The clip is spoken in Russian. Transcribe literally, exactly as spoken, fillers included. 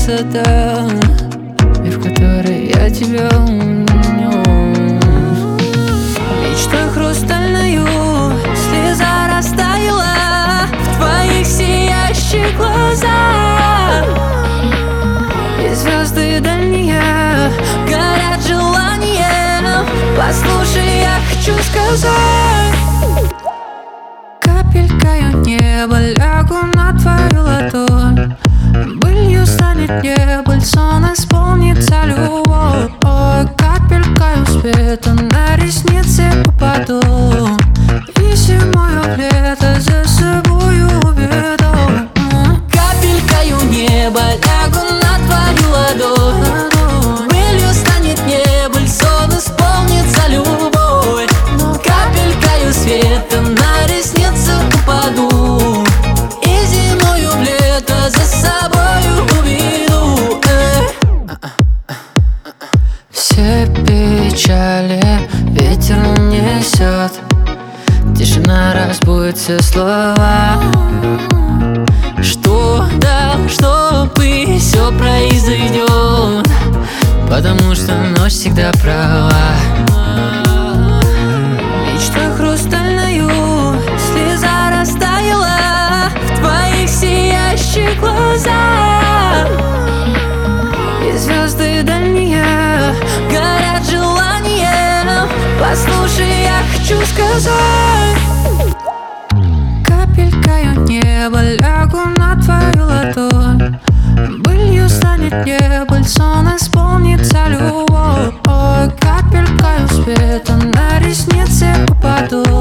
красота, мир, в который я тебя унес. Мечтой хрустальную слеза растаяла в твоих сиящих глазах, и звезды дальние горят желанием. Послушай, я хочу сказать: капелькою неба лягу на твою ладонь, былью станет небо, сон исполнится любовь. Ой, капелькою света на ресницы попаду, и зимою в лето за собою уведу. Капелькою неба лягу на твою ладонь, былью станет небо, сон исполнится любовь. Капелькою света на ресницы попаду, и зимою в лето за собою уведу. Все печали ветер несет, тишина разбудит все слова. Что да, чтобы все произойдет, потому что ночь всегда права. Мечтой хрустальную слеза растаяла в твоих сиящих глазах, и звезды дальние горят желанием. Послушай, я хочу сказать: капелькою неба лягу на твою ладонь, былью станет небо, сон исполнится любовь. Ой, капелькою света на ресницы попаду,